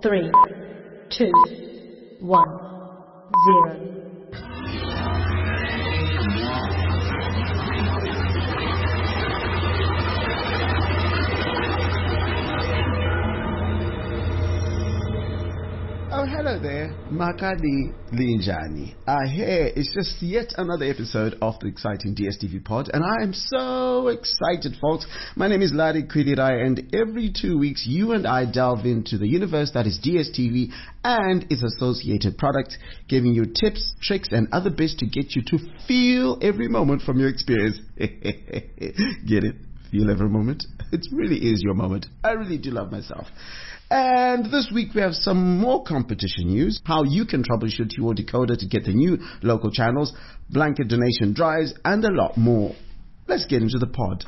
3, 2, 1, 0. Oh, hello there, Makali Linjani. Here is just yet another episode of the exciting DSTV pod, and I am so excited, folks. My name is Ladi Kwidirai, and every 2 weeks, you and I delve into the universe that is DSTV and its associated products, giving you tips, tricks, and other bits to get you to feel every moment from your experience. Get it? Feel every moment? It really is your moment. I really do love myself. And this week we have some more competition news, how you can troubleshoot your decoder to get the new local channels, blanket donation drives, and a lot more. Let's get into the pod.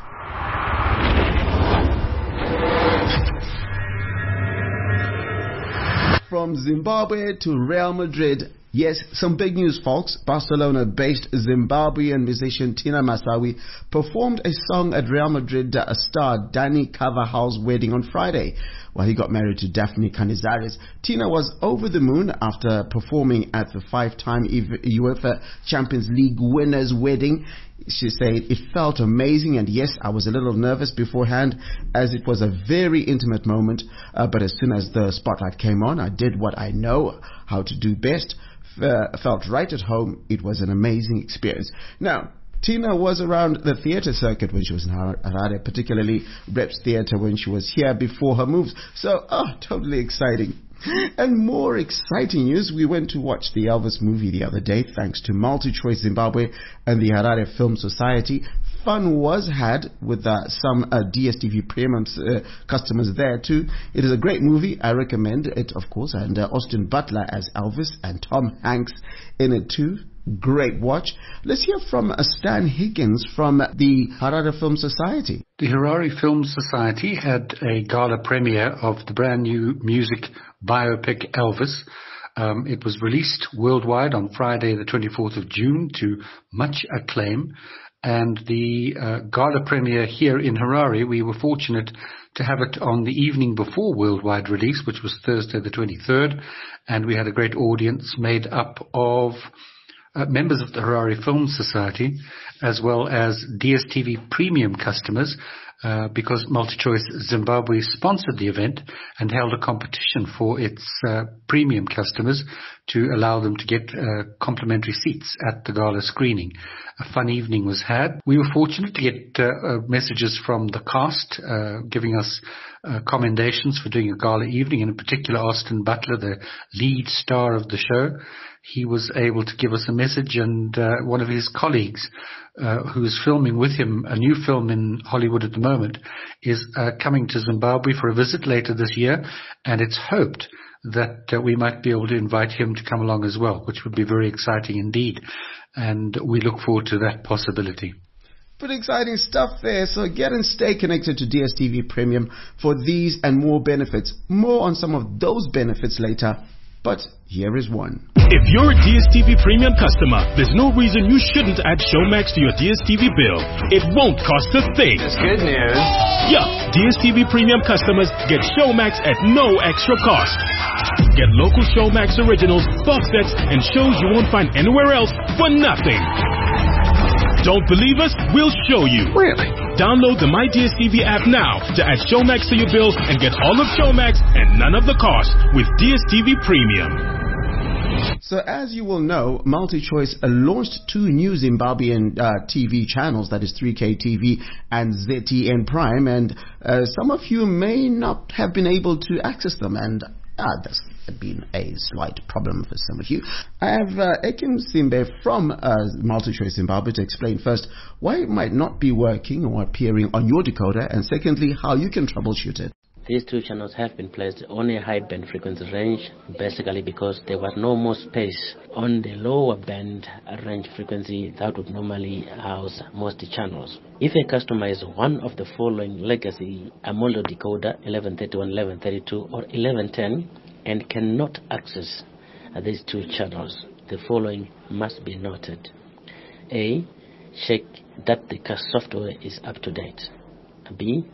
From Zimbabwe to Real Madrid. Yes, some big news, folks. Barcelona-based Zimbabwean musician Tina Masawi performed a song at Real Madrid star Dani Carvajal's wedding on Friday. While he got married to Daphne Canizares, Tina was over the moon after performing at the 5-time UEFA Champions League winner's wedding. She said, "It felt amazing, and yes, I was a little nervous beforehand as it was a very intimate moment, but as soon as the spotlight came on, I did what I know how to do best. Felt right at home. It was an amazing experience." Now, Tina was around the theatre circuit when she was in Harare, particularly Reps Theatre when she was here before her moves. So, totally exciting. And more exciting news, we went to watch the Elvis movie the other day thanks to MultiChoice Zimbabwe and the Harare Film Society. Fun was had with some DSTV Premium customers there too. It is a great movie. I recommend it, of course. And Austin Butler as Elvis and Tom Hanks in it too. Great watch. Let's hear from Stan Higgins from the Harare Film Society. The Harare Film Society had a gala premiere of the brand new music biopic Elvis. It was released worldwide on Friday the 24th of June to much acclaim. And the gala premiere here in Harare, we were fortunate to have it on the evening before worldwide release, which was Thursday the 23rd. And we had a great audience made up of members of the Harare Film Society, as well as DSTV Premium customers, because MultiChoice Zimbabwe sponsored the event and held a competition for its premium customers to allow them to get complimentary seats at the gala screening. A fun evening was had. We were fortunate to get messages from the cast giving us commendations for doing a gala evening, and in particular Austin Butler, the lead star of the show. He was able to give us a message, and one of his colleagues who is filming with him a new film in Hollywood at the moment is coming to Zimbabwe for a visit later this year, and it's hoped that we might be able to invite him to come along as well, which would be very exciting indeed, and we look forward to that possibility. Pretty exciting stuff there. So get and stay connected to DSTV Premium for these and more benefits. More on some of those benefits later, but here is one. If you're a DSTV Premium customer, there's no reason you shouldn't add Showmax to your DSTV bill. It won't cost a thing. That's good news. Yeah, DSTV Premium customers get Showmax at no extra cost. Get local Showmax originals, box sets, and shows you won't find anywhere else for nothing. Don't believe us? We'll show you. Really? Download the My DSTV app now to add Showmax to your bill and get all of Showmax and none of the cost with DSTV Premium. So as you will know, MultiChoice launched 2 new Zimbabwean TV channels, that is 3K TV and ZTN Prime, and some of you may not have been able to access them, and that's been a slight problem for some of you. I have Ekin Simbe from MultiChoice Zimbabwe to explain first why it might not be working or appearing on your decoder, and secondly, how you can troubleshoot it. These 2 channels have been placed on a high band frequency range, basically because there was no more space on the lower band range frequency that would normally house most channels. If a customer is one of the following legacy Amoldo decoder 1131, 1132 or 1110 and cannot access these 2 channels, the following must be noted. A. Check that the software is up to date. B.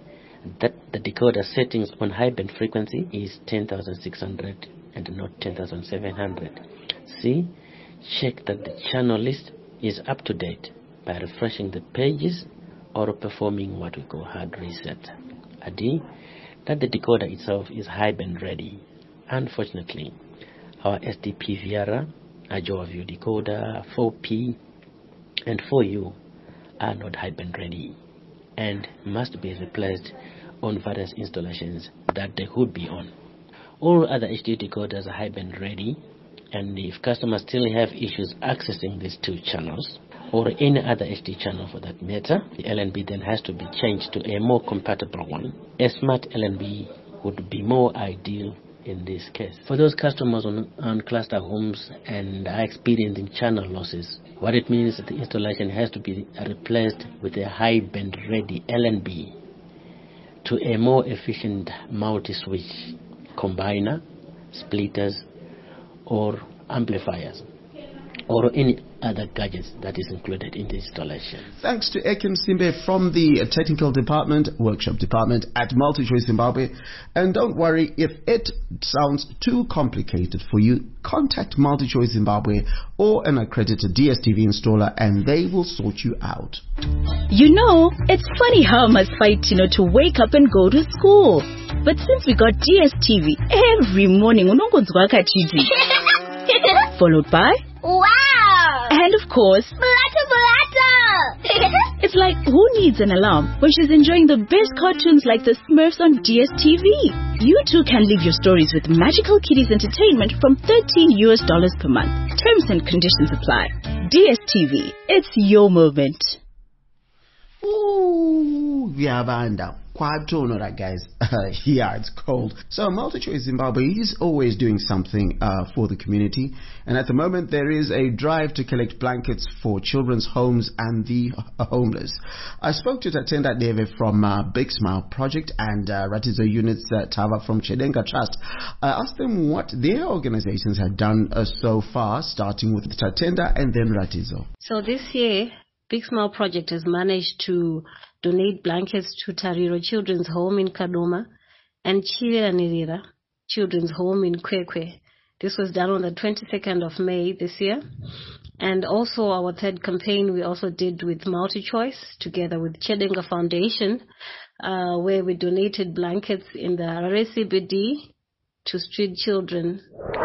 that the decoder settings on high band frequency is 10,600 and not 10,700. C. Check that the channel list is up to date by refreshing the pages or performing what we call hard reset. D. That the decoder itself is high band ready. Unfortunately, our SDP Viara, Ajoa View decoder, 4P and 4U are not high band ready and must be replaced on various installations that they could be on. All other HD decoders are high band ready, and if customers still have issues accessing these two channels or any other HD channel for that matter, the LNB then has to be changed to a more compatible one. A smart LNB would be more ideal in this case. For those customers on cluster homes and are experiencing channel losses, what it means is that the installation has to be replaced with a high band ready LNB to a more efficient multi-switch combiner, splitters or amplifiers or any other gadgets that is included in the installation. Thanks to Ekim Simbe from the technical department, workshop department at MultiChoice Zimbabwe. And don't worry, if it sounds too complicated for you, contact MultiChoice Zimbabwe or an accredited DSTV installer and they will sort you out. You know, it's funny how I must fight, to wake up and go to school. But since we got DSTV, every morning, followed by... Wow! And of course... It's like, who needs an alarm when she's enjoying the best cartoons like the Smurfs on DSTV? You too can live your stories with Magical Kiddies Entertainment from $13 per month. Terms and conditions apply. DSTV, it's your moment. Ooh, Vyabanda. Quadronora, guys. Yeah, it's cold. So MultiChoice Zimbabwe is always doing something for the community. And at the moment, there is a drive to collect blankets for children's homes and the homeless. I spoke to Tatenda Deve from Big Smile Project and Ratizo Units Tava from Chedenga Trust. I asked them what their organizations had done so far, starting with Tatenda and then Ratizo. So this year, Big Smile Project has managed to donate blankets to Tariro Children's Home in Kadoma and Chileranirira Children's Home in Kwekwe. This was done on the 22nd of May this year. And also our third campaign we also did with MultiChoice together with Chedenga Foundation, where we donated blankets in the Harare CBD to street children.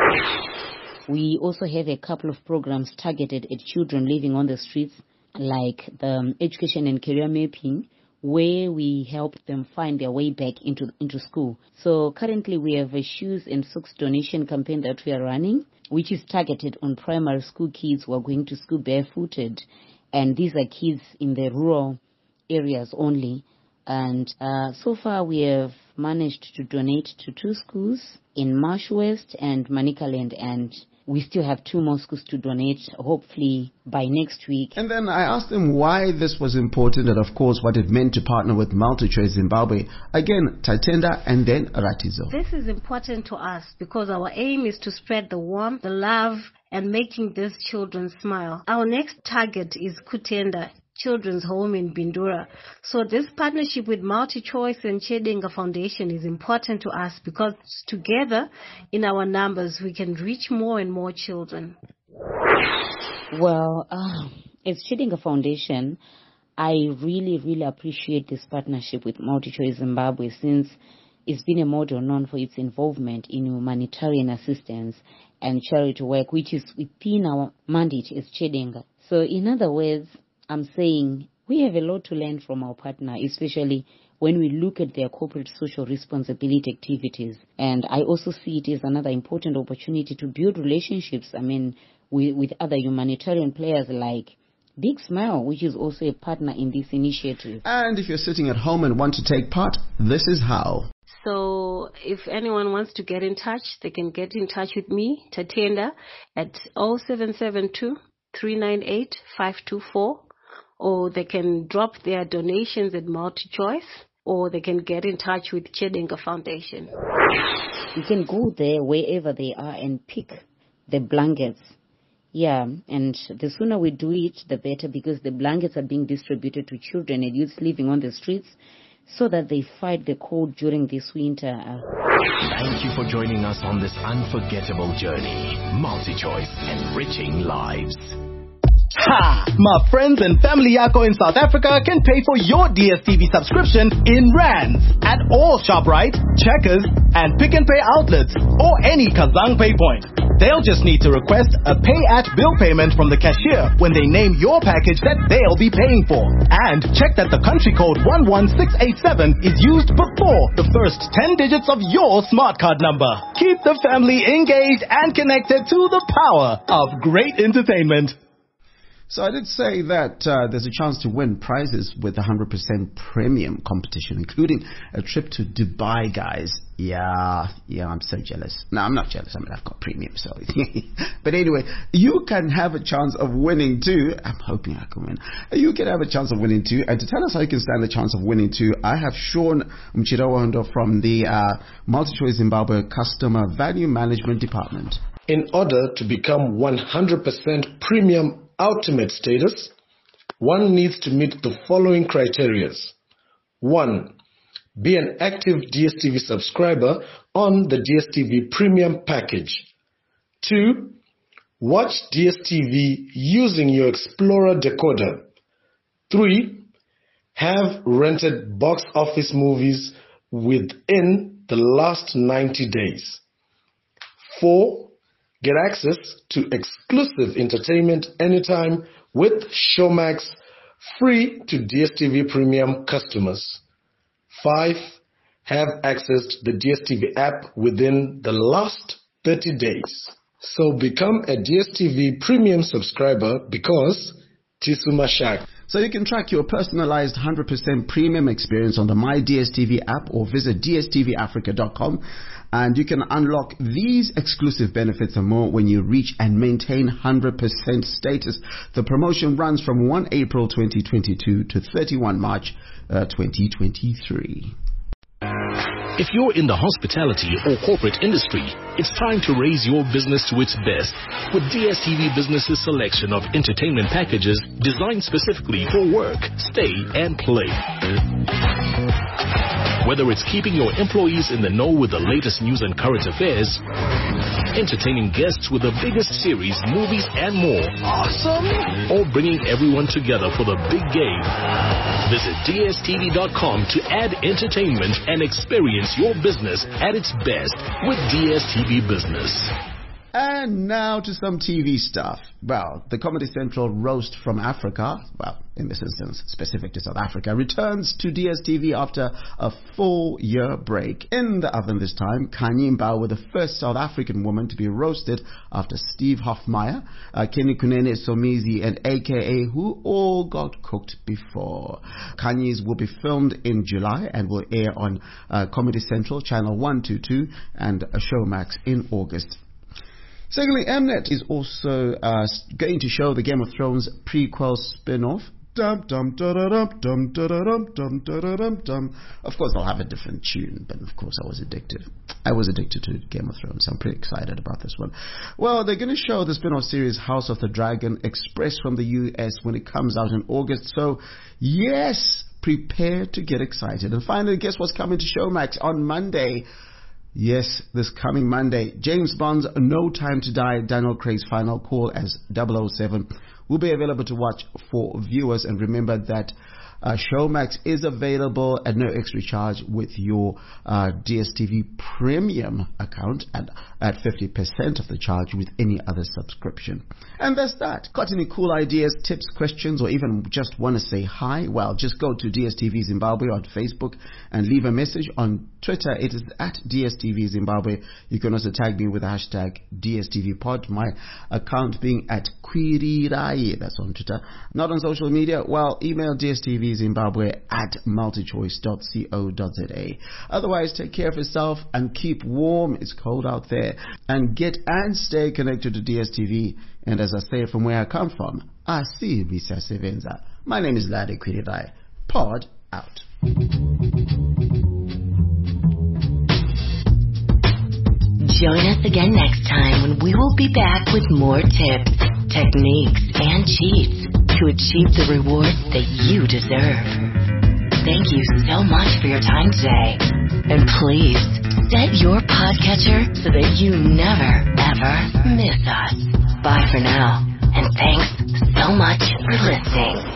We also have a couple of programs targeted at children living on the streets, like the education and career mapping, where we help them find their way back into school. So currently we have a shoes and socks donation campaign that we are running, which is targeted on primary school kids who are going to school barefooted. And these are kids in the rural areas only. And so far we have managed to donate to 2 schools in Marsh West and Manicaland, and we still have 2 more schools to donate, hopefully by next week. And then I asked them why this was important and, of course, what it meant to partner with MultiChoice Zimbabwe. Again, Tatenda and then Ratizo. This is important to us because our aim is to spread the warmth, the love, and making these children smile. Our next target is Kutenda Children's Home in Bindura. So this partnership with MultiChoice and Chedenga Foundation is important to us because together in our numbers we can reach more and more children. Well, as Chedenga Foundation, I really appreciate this partnership with MultiChoice Zimbabwe, since it's been a model known for its involvement in humanitarian assistance and charity work, which is within our mandate as Chedenga. So in other words, I'm saying we have a lot to learn from our partner, especially when we look at their corporate social responsibility activities. And I also see it as another important opportunity to build relationships, with other humanitarian players like Big Smile, which is also a partner in this initiative. And if you're sitting at home and want to take part, this is how. So if anyone wants to get in touch, they can get in touch with me, Tatenda, at 0772 398 524. Or they can drop their donations at MultiChoice, or they can get in touch with Chedenga Foundation. You can go there wherever they are and pick the blankets. Yeah, and the sooner we do it, the better, because the blankets are being distributed to children and youths living on the streets. so that they fight the cold during this winter. Thank you for joining us on this unforgettable journey. MultiChoice, enriching lives. Ha! My friends and family yako in South Africa can pay for your DSTV subscription in rands at all ShopRite, Checkers, and Pick n Pay outlets or any Kazang pay point. They'll just need to request a pay-at-bill payment from the cashier when they name your package that they'll be paying for. And check that the country code 11687 is used before the first 10 digits of your smart card number. Keep the family engaged and connected to the power of great entertainment. So I did say that there's a chance to win prizes with the 100% premium competition, including a trip to Dubai, guys. Yeah, I'm so jealous. No, I'm not jealous. I mean, I've got premium, so. But anyway, you can have a chance of winning too. I'm hoping I can win. You can have a chance of winning too. And to tell us how you can stand the chance of winning too, I have Sean Mchirawando from the MultiChoice Zimbabwe Customer Value Management Department. In order to become 100% premium ultimate status, one needs to meet the following criteria. 1. Be an active DSTV subscriber on the DSTV Premium package. 2. Watch DSTV using your Explorer decoder. 3. Have rented box office movies within the last 90 days. 4. Get access to exclusive entertainment anytime with Showmax, free to DSTV Premium customers. 5. Have access to the DSTV app within the last 30 days. So become a DSTV Premium subscriber because Tisu Mashak. So you can track your personalized 100% premium experience on the My DSTV app or visit dstVafrica.com, and you can unlock these exclusive benefits and more when you reach and maintain 100% status. The promotion runs from 1 April 2022 to 31 March 2023. If you're in the hospitality or corporate industry, it's time to raise your business to its best with DSTV Business's selection of entertainment packages designed specifically for work, stay, and play. Whether it's keeping your employees in the know with the latest news and current affairs, entertaining guests with the biggest series, movies, and more. Awesome! Or bringing everyone together for the big game. Visit DSTV.com to add entertainment and experience your business at its best with DSTV Business. And now to some TV stuff. Well, the Comedy Central roast from Africa, well, in this instance, specific to South Africa, returns to DSTV after a 4-year break. In the oven this time, Khanyi Mbau was the first South African woman to be roasted after Steve Hofmeyer, Kenny Kunene Somizi, and AKA, who all got cooked before. Khanyi's will be filmed in July and will air on Comedy Central, Channel 122, and Showmax in August. Secondly, Mnet is also going to show the Game of Thrones prequel spin-off. Dum dum da da dum dum da da dum dum da da dum dum. Of course, they'll have a different tune, but of course, I was addicted to Game of Thrones. I'm pretty excited about this one. Well, they're going to show the spin-off series House of the Dragon Express from the US when it comes out in August. So, yes, prepare to get excited. And finally, guess what's coming to Showmax on Monday? Yes, this coming Monday, James Bond's No Time to Die, Daniel Craig's final call as 007 will be available to watch for viewers. And remember that Showmax is available at no extra charge with your DSTV Premium account and at 50% of the charge with any other subscription. And that's that. Got any cool ideas, tips, questions, or even just want to say hi? Well, just go to DSTV Zimbabwe on Facebook and leave a message. On Twitter, it is at DSTV Zimbabwe. You can also tag me with the hashtag DSTVPod, my account being at Quirirai. That's on Twitter. Not on social media. Well, email DSTV Zimbabwe at multichoice.co.za. Otherwise, take care of yourself and keep warm. It's cold out there. And get and stay connected to DSTV. And as I say from where I come from, I see Mr. Sevenza. My name is Ladi Quirirai. Pod out. Join us again next time when we will be back with more tips, techniques, and cheats to achieve the rewards that you deserve. Thank you so much for your time today. And please, set your podcatcher so that you never, ever miss us. Bye for now, and thanks so much for listening.